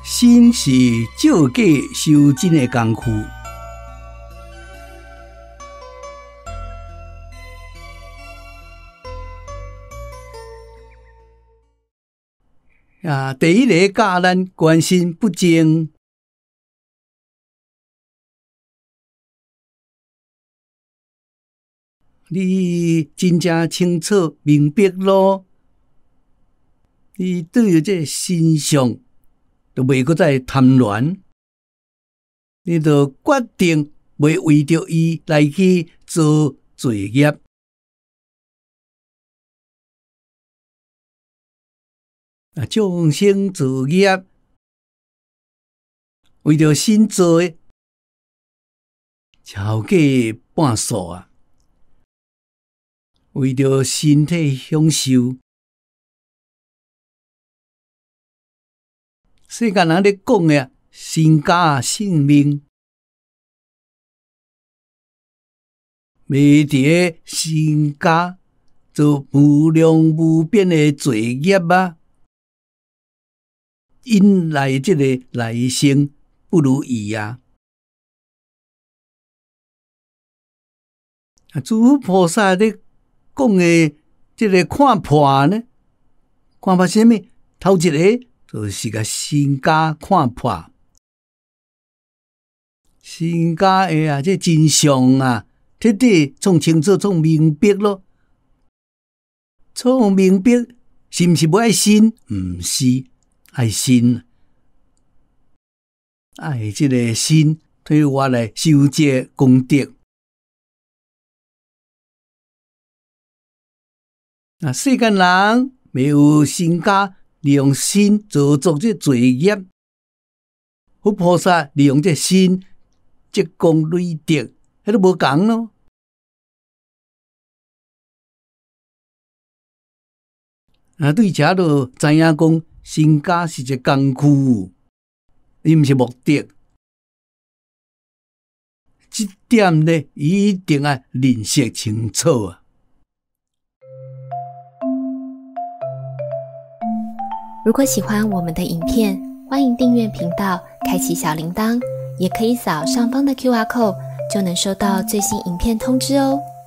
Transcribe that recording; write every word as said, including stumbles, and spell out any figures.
心是照假修真的功夫。啊，第一个教咱关心不争。你真正清楚明白咯，你对于这真相就袂搁再贪恋，你就决定袂为着伊来去做罪业。啊，众生作业，为着身做的，超过半数啊！为着身体享受，世间人咧讲的身家性命，未伫身家做无量无边的罪业啊！引来这个来生不如意啊！啊，诸菩萨咧讲的这个看破呢，看破什么？头一个就是个身家看破，身家的啊，这真相啊，彻底创清楚、创明白咯。创明白是毋是不爱信？毋是。爱心，爱这个心，对我来修这功德。那世间人没有身家，利用心做作这罪业。佛菩萨利用这心积功累德，迄都无共咯。啊，对这都知影讲。身家是一个工具，伊毋是目的。这点呢，一定要认识清楚啊！ 如果喜欢我们的影片，欢迎订阅频道，开启小铃铛，也可以扫上方的 Q R code，就能收到最新影片通知哦。